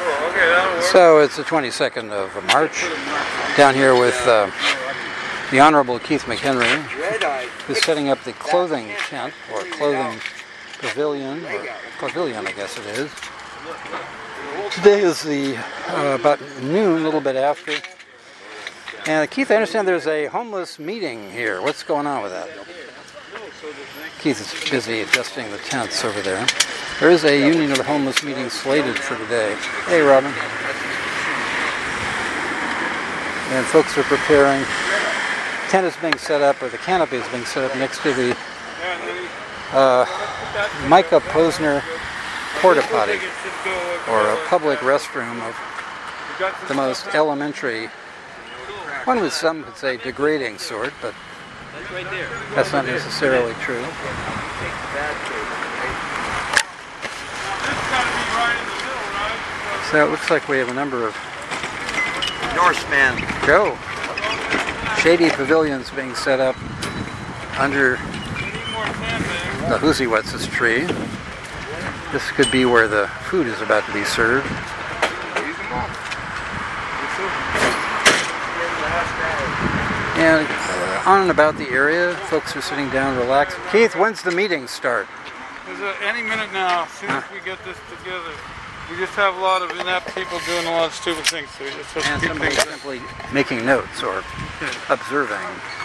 So it's the 22nd of March, down here with the Honorable Keith McHenry, who's setting up the clothing tent, or clothing pavilion, or pavilion I guess it is. Today is the about noon, a little bit after. And Keith, I understand there's a homeless meeting here. What's going on with that? Keith is busy adjusting the tents over there. There is a Union of the Homeless meeting slated for today. Hey, Robin. And folks are preparing. The tent is being set up, or the canopy is being set up next to the Micah Posner porta potty, or a public restroom of the most elementary, some could say degrading sort, but that's not necessarily true. So it looks like we have a number of Norseman. Go. Shady pavilions being set up under the Hoosiewetz's tree. This could be where the food is about to be served. And on and about the area, folks are sitting down, relaxing. Keith, when's the meeting start? Any minute now, as soon as we get this together. We just have a lot of inept people doing a lot of stupid things. So we just have to keep somebody things simply making notes or observing.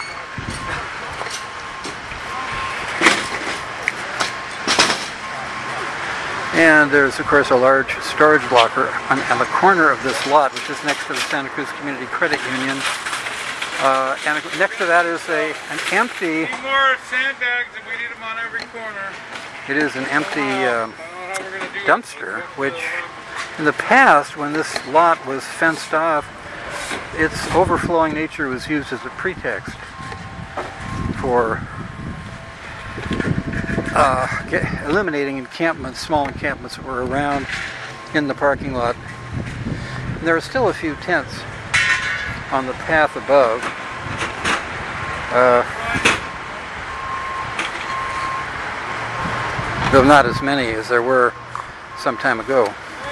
And there's, of course, a large storage locker on the corner of this lot, which is next to the Santa Cruz Community Credit Union. And next to that is an empty... We need more sandbags if we need them on every corner. It is an empty dumpster, which in the past, when this lot was fenced off, its overflowing nature was used as a pretext for eliminating encampments, small encampments that were around in the parking lot. And there are still a few tents on the path above. Though not as many as there were some time ago.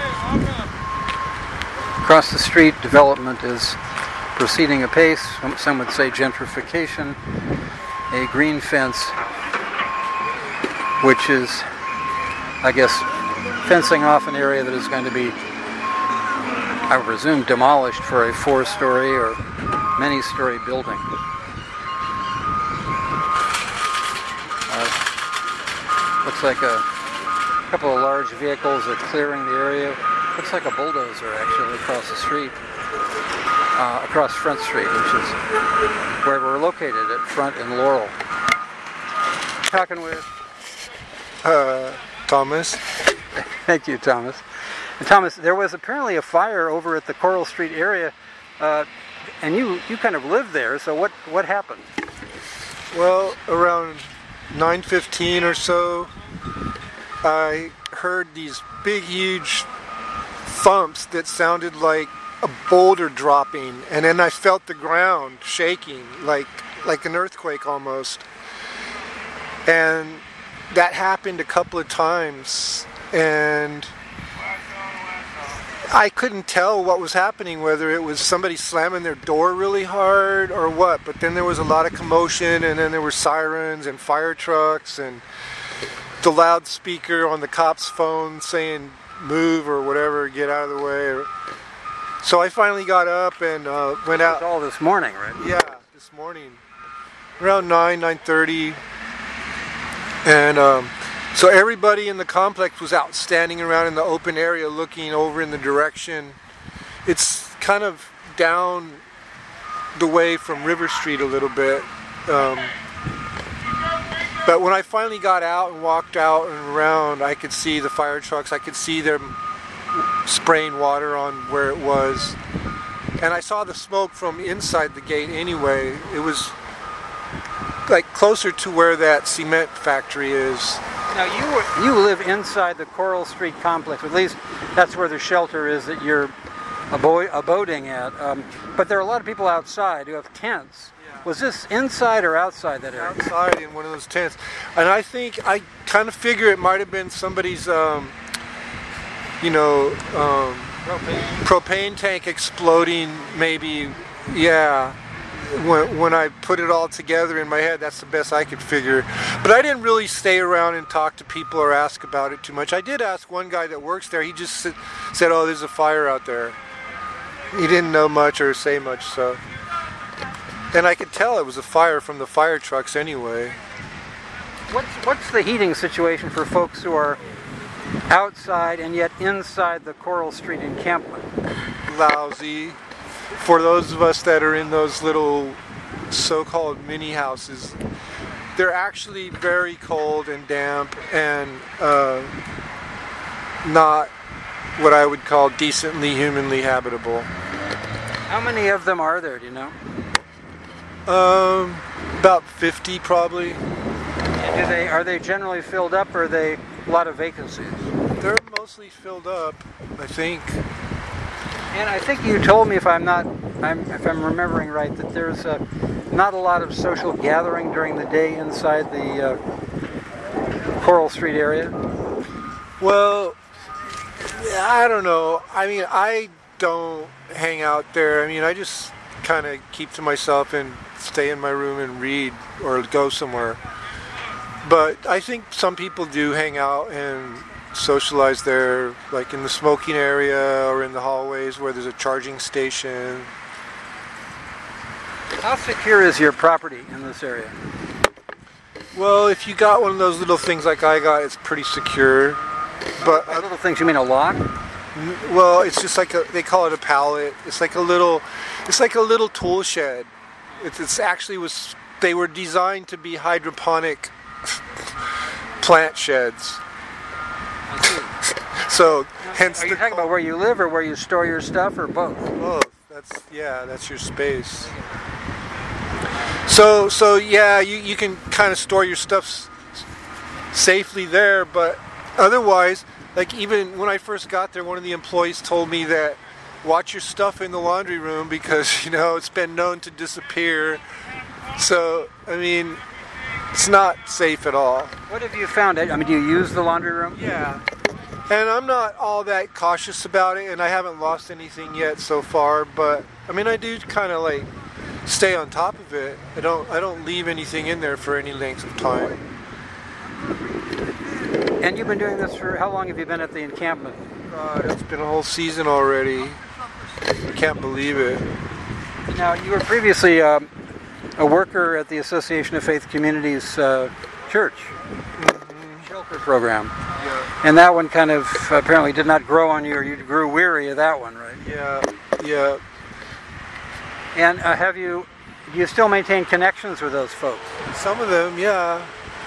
Across the street, development is proceeding apace. Some would say gentrification. A green fence, which is, I guess, fencing off an area that is going to be, I presume, demolished for a 4-story or many-story building. Looks like a couple of large vehicles are clearing the area. Looks like a bulldozer actually across the street, across Front Street, which is where we're located at Front and Laurel. Talking with Thomas. Thank you, Thomas. And Thomas, there was apparently a fire over at the Coral Street area, and you kind of lived there. So what happened? Well, around 9:15 or so, I heard these big, huge thumps that sounded like a boulder dropping, and then I felt the ground shaking, like an earthquake almost. And that happened a couple of times, and I couldn't tell what was happening, whether it was somebody slamming their door really hard or what, but then there was a lot of commotion, and then there were sirens and fire trucks and the loudspeaker on the cop's phone saying move or whatever, get out of the way. So I finally got up and went out. It was all this morning, right? Yeah, this morning. Around 9:30. And so everybody in the complex was out standing around in the open area looking over in the direction. It's kind of down the way from River Street a little bit. But when I finally got out and walked out and around, I could see the fire trucks. I could see them spraying water on where it was. And I saw the smoke from inside the gate anyway. It was like closer to where that cement factory is. Now you live inside the Coral Street complex. At least that's where the shelter is that you're abiding at. But there are a lot of people outside who have tents. Yeah. Was this inside or outside that area? Outside in one of those tents. And I think, I kind of figure it might have been somebody's, propane tank exploding, maybe, yeah. When I put it all together in my head, that's the best I could figure. But I didn't really stay around and talk to people or ask about it too much. I did ask one guy that works there. He just said, "Oh, there's a fire out there." He didn't know much or say much, so. And I could tell it was a fire from the fire trucks anyway. What's the heating situation for folks who are outside and yet inside the Coral Street encampment? Lousy. For those of us that are in those little so-called mini houses, they're actually very cold and damp and not what I would call decently humanly habitable. How many of them are there, do you know? About 50 probably. And are they generally filled up, or are they a lot of vacancies? They're mostly filled up, I think. And I think you told me, if I'm remembering right, that there's not a lot of social gathering during the day inside the Coral Street area. Well, I don't know. I mean, I don't hang out there. I mean, I just kind of keep to myself and stay in my room and read or go somewhere. But I think some people do hang out and socialize there, like in the smoking area or in the hallways where there's a charging station. How secure is your property in this area? Well, if you got one of those little things like I got, it's pretty secure. But little things, you mean a lock? Well, it's just like they call it a pallet. It's like a little tool shed. It's actually they were designed to be hydroponic plant sheds. So, hence are you talking about where you live or where you store your stuff, or both? Both. That's your space. So yeah, you can kind of store your stuff safely there, but otherwise, like even when I first got there, one of the employees told me that watch your stuff in the laundry room because, you know, it's been known to disappear. So, I mean, it's not safe at all. What have you found? I mean, do you use the laundry room? Yeah. And I'm not all that cautious about it, and I haven't lost anything yet so far, but I mean, I do kind of like stay on top of it. I don't leave anything in there for any length of time. And you've been doing this for how long? Have you been at the encampment? It's been a whole season already. I can't believe it. Now, you were previously a worker at the Association of Faith Communities church shelter program. Yeah. And that one kind of apparently did not grow on you, or you grew weary of that one, right? Yeah. And do you still maintain connections with those folks? Some of them, yeah.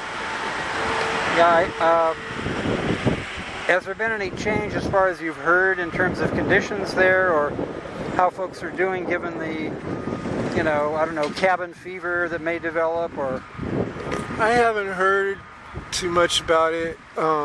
Yeah. Has there been any change as far as you've heard in terms of conditions there, or how folks are doing given the, cabin fever that may develop, or? I haven't heard too much about it.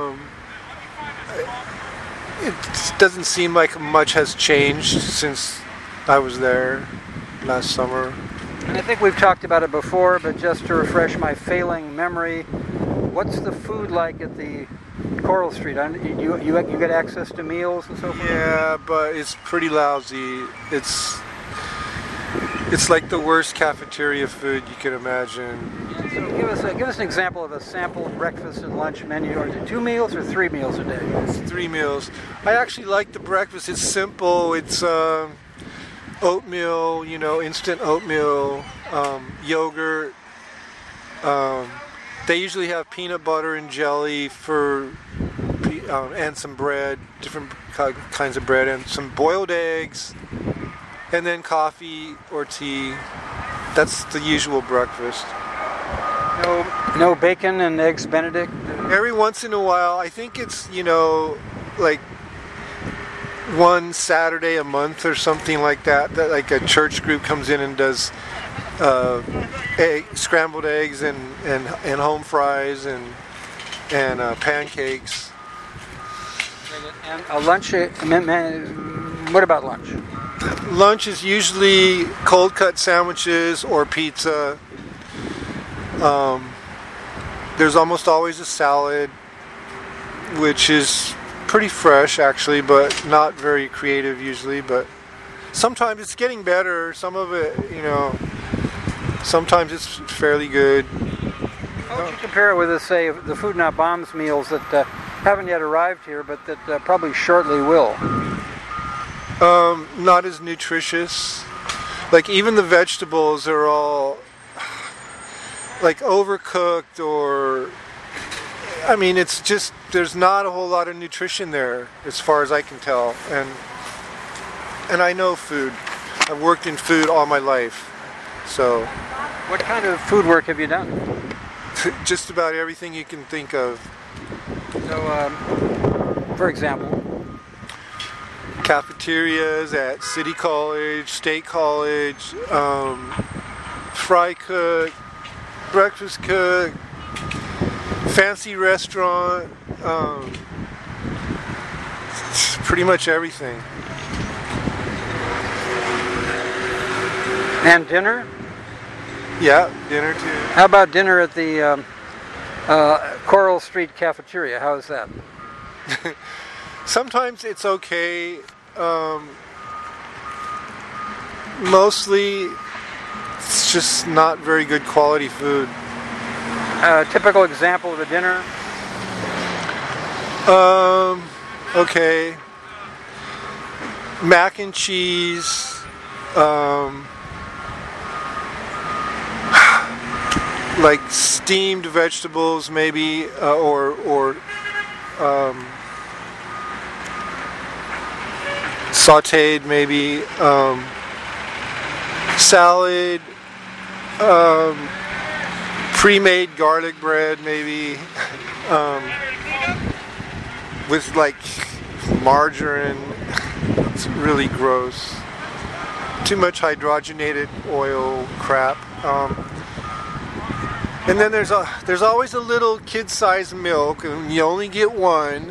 It doesn't seem like much has changed since I was there last summer. And I think we've talked about it before, but just to refresh my failing memory, what's the food like at the Coral Street? You get access to meals and so forth? Yeah, but it's pretty lousy. It's like the worst cafeteria food you can imagine. So give us an example of a sample breakfast and lunch menu. Is it 2 meals or 3 meals a day? It's 3 meals. I actually like the breakfast. It's simple. It's oatmeal, instant oatmeal, yogurt. They usually have peanut butter and jelly and some bread, different kinds of bread, and some boiled eggs, and then coffee or tea. That's the usual breakfast. No bacon and eggs Benedict? Every once in a while. I think it's, like one Saturday a month or something like that like a church group comes in and does scrambled eggs and home fries and pancakes. And a lunch, what about lunch? Lunch is usually cold cut sandwiches or pizza. There's almost always a salad, which is pretty fresh actually, but not very creative usually. But sometimes it's getting better. Some of it, sometimes it's fairly good. How would you compare it with, say, the Food Not Bombs meals that haven't yet arrived here, but that probably shortly will? Not as nutritious. Like even the vegetables are all like overcooked, or I mean, it's just there's not a whole lot of nutrition there as far as I can tell. And I know food. I've worked in food all my life, so. What kind of food work have you done? Just about everything you can think of. So, for example, cafeterias at City College, State College, fry cook, breakfast cook, fancy restaurant, pretty much everything. And dinner? Yeah, dinner too. How about dinner at the Coral Street Cafeteria? How is that? Sometimes it's okay. Mostly it's just not very good quality food. A typical example of a dinner? Okay. Mac and cheese. Like steamed vegetables, maybe, or sautéed, maybe. Salad. Pre-made garlic bread, maybe. With like margarine. It's really gross. Too much hydrogenated oil crap. And then there's always a little kid-sized milk, and you only get one.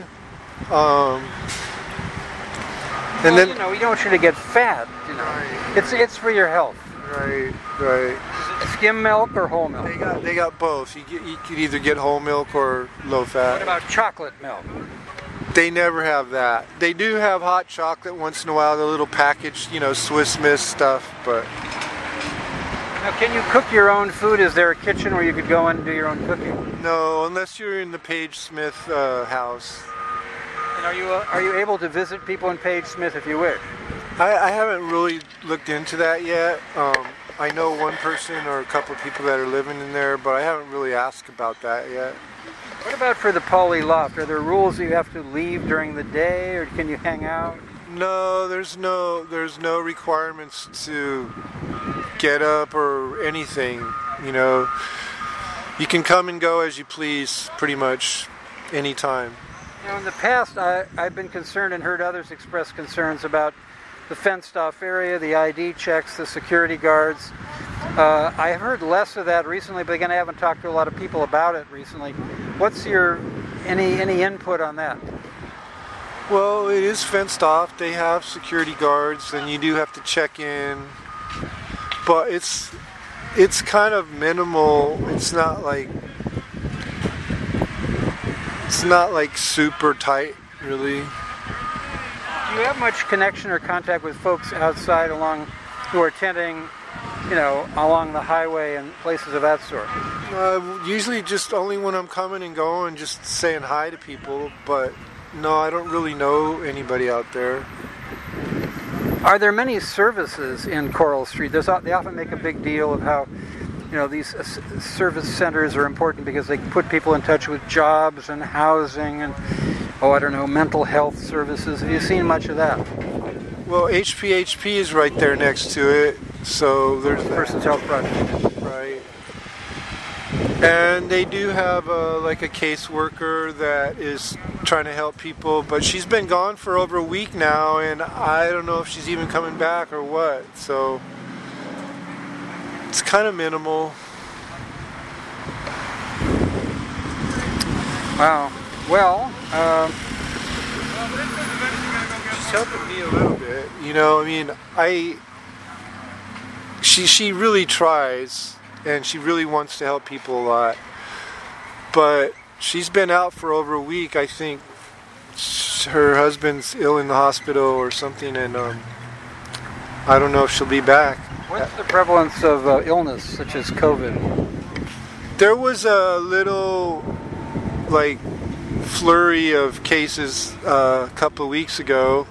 And then we don't want you to get fat. Right. It's for your health. Right. Skim milk or whole milk? They got both. You could either get whole milk or low fat. What about chocolate milk? They never have that. They do have hot chocolate once in a while, the little packaged, Swiss Miss stuff, but. Now, can you cook your own food? Is there a kitchen where you could go in and do your own cooking? No, unless you're in the Page Smith house. And are you able to visit people in Page Smith if you wish? I haven't really looked into that yet. I know one person or a couple of people that are living in there, but I haven't really asked about that yet. What about for the Pauley Loft? Are there rules that you have to leave during the day, or can you hang out? No, there's no requirements to get up or anything. You can come and go as you please, pretty much anytime. In the past, I've been concerned and heard others express concerns about the fenced-off area, the ID checks, the security guards. I've heard less of that recently, but again, I haven't talked to a lot of people about it recently. What's your any input on that? Well, it is fenced off. They have security guards, and you do have to check in. But it's kind of minimal. It's not like super tight, really. Do you have much connection or contact with folks outside who are tenting, along the highway and places of that sort? Usually just only when I'm coming and going, just saying hi to people, but no, I don't really know anybody out there. Are there many services in Coral Street? They often make a big deal of how, these service centers are important because they put people in touch with jobs and housing and, mental health services. Have you seen much of that? Well, HPHP is right there next to it, so there's that. Person's Health Project. Right. And they do have a caseworker that is trying to help people, but she's been gone for over a week now, and I don't know if she's even coming back or what, so it's kind of minimal. Wow. Well, she's helping me a little bit, she really tries, and she really wants to help people a lot, but she's been out for over a week, I think her husband's ill in the hospital or something, and I don't know if she'll be back. What's the prevalence of illness such as COVID? There was a little, like, flurry of cases a couple of weeks ago,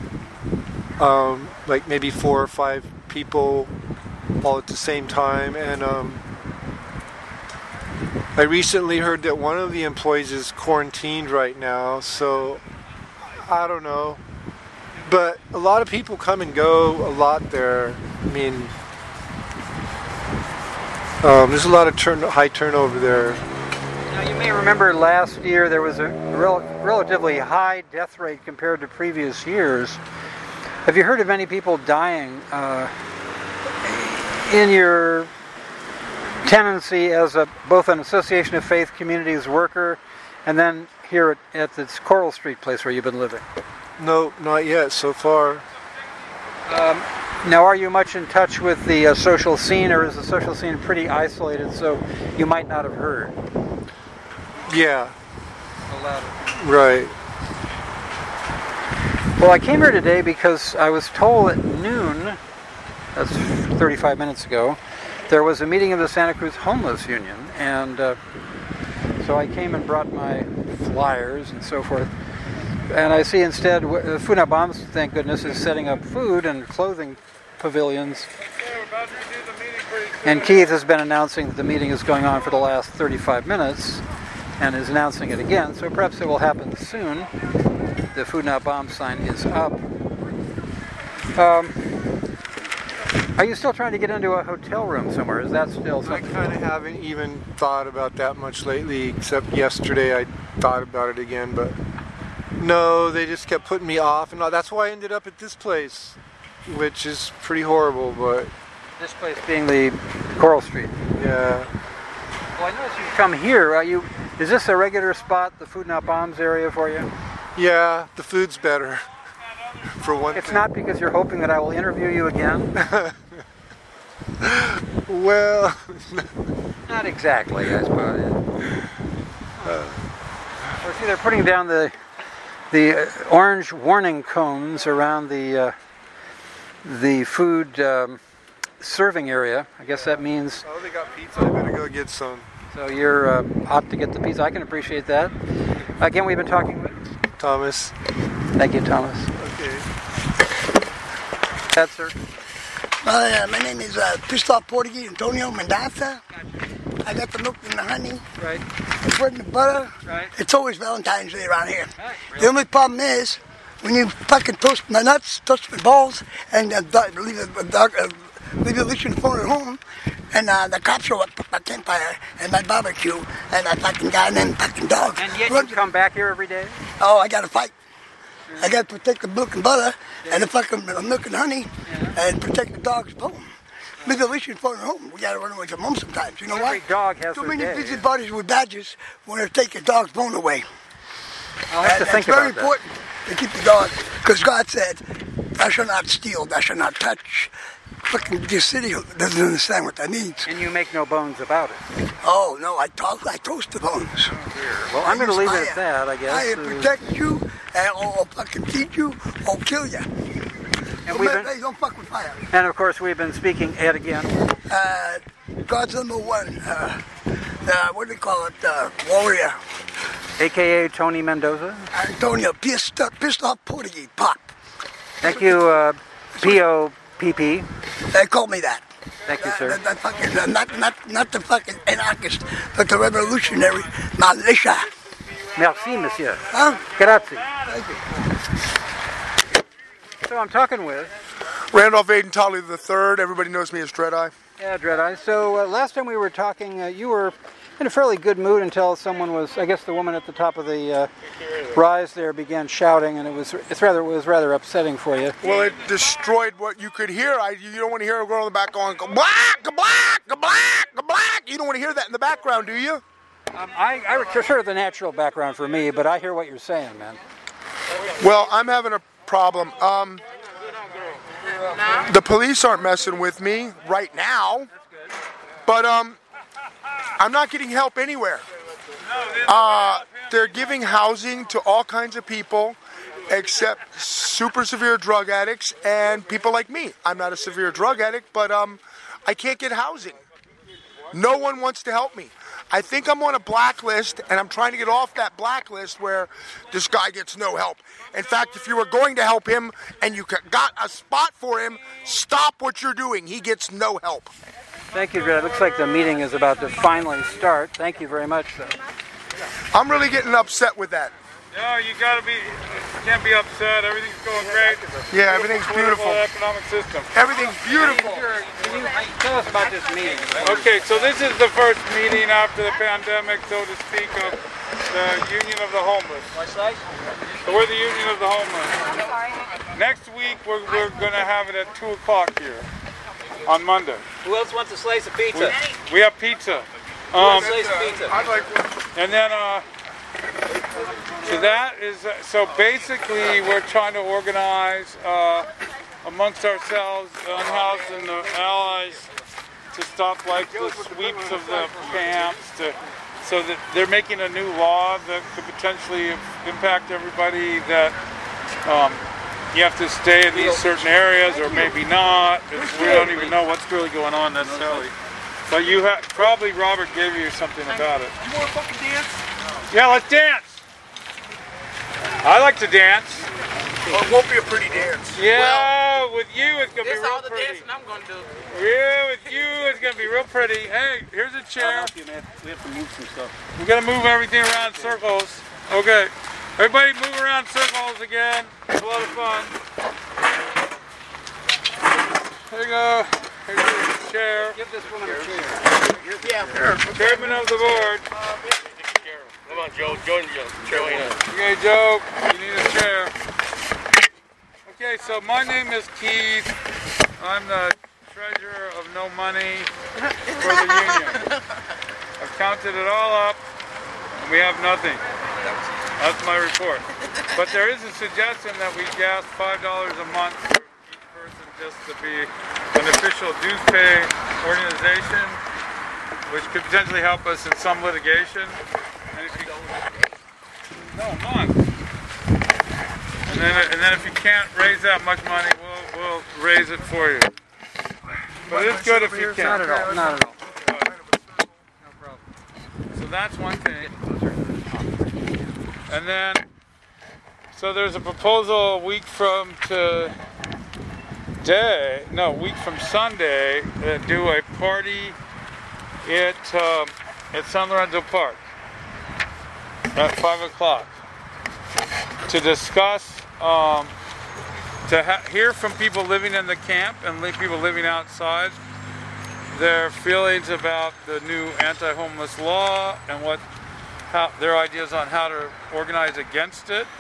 like maybe 4 or 5 people all at the same time, and I recently heard that one of the employees is quarantined right now, so I don't know. But a lot of people come and go a lot there. I mean, there's a lot of high turnover there. Now, you may remember last year there was a relatively high death rate compared to previous years. Have you heard of any people dying in your tenancy as both an Association of Faith Communities worker and then here at this Coral Street place where you've been living? No, not yet so far. Now, are you much in touch with the social scene, or is the social scene pretty isolated so you might not have heard? Yeah. Right. Well, I came here today because I was told at noon, that's 35 minutes ago, there was a meeting of the Santa Cruz Homeless Union, and so I came and brought my flyers and so forth. And I see instead, Food Not Bombs, thank goodness, is setting up food and clothing pavilions. And Keith has been announcing that the meeting is going on for the last 35 minutes and is announcing it again, so perhaps it will happen soon. The Food Not Bombs sign is up. Are you still trying to get into a hotel room somewhere? Is that still something? I kind of haven't even thought about that much lately, except yesterday I thought about it again, but no, they just kept putting me off, and that's why I ended up at this place, which is pretty horrible, but... This place being the Coral Street. Yeah. Well, I noticed you've come here. Is this a regular spot, the Food Not Bombs area for you? Yeah, the food's better, for one thing. It's not because you're hoping that I will interview you again? Well... Not exactly, I suppose. See, they're putting down the orange warning cones around the food serving area. I guess that means... Oh, they got pizza. I better go get some. So you're out to get the pizza. I can appreciate that. Again, we've been talking with... Thomas. Thank you, Thomas. Okay. That's sir. My name is Christoph Portuguese Antonio Mendoza. I got the milk and the honey. Right. The bread and the butter. Right. It's always Valentine's Day around here. Right, really? The only problem is when you fucking toast my nuts, toast my balls, and leave a leash phone at home, and the cops show up, put my campfire and my barbecue, and that fucking guy and then fucking dog. And yet you come back here every day? Oh, I got to fight. I got to protect the milk and butter and the fucking milk and honey and protect the dog's bone. Leave the leash phone at home. We got to run away from home sometimes. You know why? Every dog has Too their many day. busybodies with badges want to take your dog's bone away. I'll have to think it's very about that. important to keep the dog, because God said, "Thou shalt not steal, thou shalt not touch." Fucking this city doesn't understand what that means. And you make no bones about it. Oh no, I toast the bones. Well, I'm going to leave it at that, I guess. I protect you, or fucking feed you, or kill you. And Don't fuck with fire. And of course, we've been speaking at again. God's number one. What do they call it? Warrior. AKA Tony Mendoza. Antonio pissed off Portuguese Pop. Thank you, P.O.P.P. They called me that. Thank you, sir. Not the fucking anarchist, but the revolutionary militia. Merci, monsieur. Huh? Grazie. Thank you. So I'm talking with... Randolph Aiden Tolley III. Everybody knows me as Dread-Eye. Yeah, Dread-Eye. So last time we were talking, you were in a fairly good mood until someone was, I guess the woman at the top of the rise there began shouting, and it was rather upsetting for you. Well, it destroyed what you could hear. You don't want to hear a girl in the back going, "Black, black, black, black." You don't want to hear that in the background, do you? I prefer the natural background for me, but I hear what you're saying, man. Well, I'm having a problem. The police aren't messing with me right now, but I'm not getting help anywhere. they're giving housing to all kinds of people except super severe drug addicts and people like me. I'm not a severe drug addict, but I can't get housing. No one wants to help me. I think I'm on a blacklist, and I'm trying to get off that blacklist where this guy gets no help. In fact, if you were going to help him and you got a spot for him, stop what you're doing. He gets no help. Thank you, Greg. It looks like the meeting is about to finally start. Thank you very much, sir. I'm really getting upset with that. No, you can't be upset. Everything's going great. Yeah, everything's beautiful. Economic system. Everything's beautiful. Can you tell us about this meeting? Okay, so this is the first meeting after the pandemic, so to speak, of the Union of the Homeless. So we're the Union of the Homeless. Next week, we're going to have it at 2 o'clock here on Monday. Who else wants a slice of pizza? We have pizza. I'd like one. And then, so basically we're trying to organize amongst ourselves, Unhouse and the allies, to stop like the sweeps of the camps, so that they're making a new law that could potentially impact everybody, that you have to stay in these certain areas or maybe not. We don't even know what's really going on necessarily. But probably Robert gave you something about it. You want to fucking dance? Yeah, let's dance. I like to dance. Well, it won't be a pretty dance. Yeah, with you it's gonna be This real all the pretty. dancing I'm gonna do. Yeah, with you it's gonna be real pretty. Hey, here's a chair. We have to move some stuff. We gotta move everything around in circles. Okay, everybody move around in circles again. It's a lot of fun. There you go. Here's your chair. Give this woman a chair. Chairman of the board. Come on, Joe. Join Joe. Okay, Joe, you need a chair. Okay, so my name is Keith. I'm the treasurer of No Money for the union. I've counted it all up, and we have nothing. That's my report. But there is a suggestion that we gas $5 a month for each person just to be an official dues pay organization, which could potentially help us in some litigation. No, a month. And then if you can't raise that much money, we'll raise it for you. But it's good if you can. Not at all. Not at all. No problem. So that's one thing. And then, so there's a proposal a week from Sunday, do a party at San Lorenzo Park at 5 o'clock to discuss, hear from people living in the camp and people living outside their feelings about the new anti-homeless law and their ideas on how to organize against it,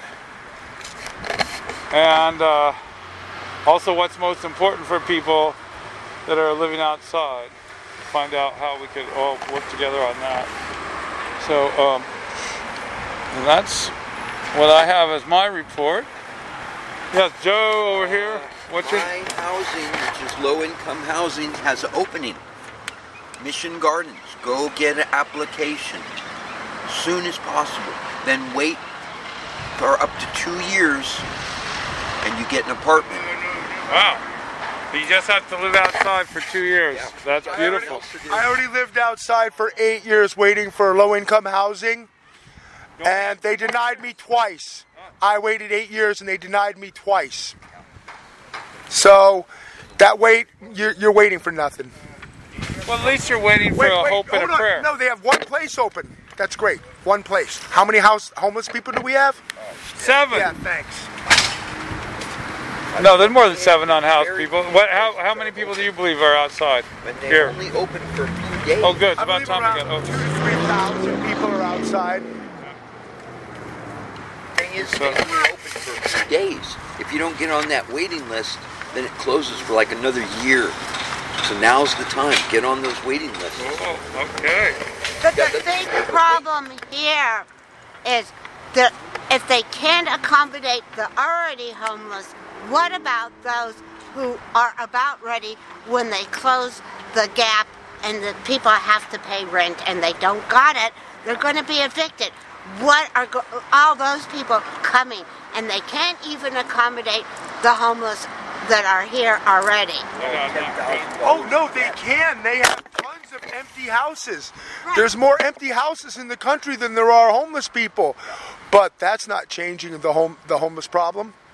and also what's most important for people that are living outside. Find out how we could all work together on that. So that's what I have as my report. Yes, Joe over here. What's your... My housing, which is low-income housing, has an opening. Mission Gardens. Go get an application as soon as possible. Then wait for up to 2 years, and you get an apartment. Wow. You just have to live outside for 2 years. Yeah. That's beautiful. I already lived outside for 8 years waiting for low-income housing, and they denied me twice. I waited 8 years, and they denied me twice. So that wait, you're waiting for nothing. Well, at least you're waiting for a hope and a hold on. prayer. No, they have one place open. That's great. One place. How many homeless people do we have? 7. Yeah, thanks. No, there's more than 7 unhoused people. How many people do you believe are outside? But they're Here. only open for a few days. Oh, good. It's I about believe time to around get 2,000 to 3,000 people are outside. The thing is, they only open for a few days. If you don't get on that waiting list, then it closes for like another year. So now's the time. Get on those waiting lists. Oh, okay. But the big problem here is that if they can't accommodate the already homeless, what about those who are about ready when they close the gap and the people have to pay rent and they don't got it? They're going to be evicted. what are all those people coming, and they can't even accommodate the homeless that are here already. Oh no, they can. They have tons of empty houses. Right. There's more empty houses in the country than there are homeless people. But that's not changing the homeless problem.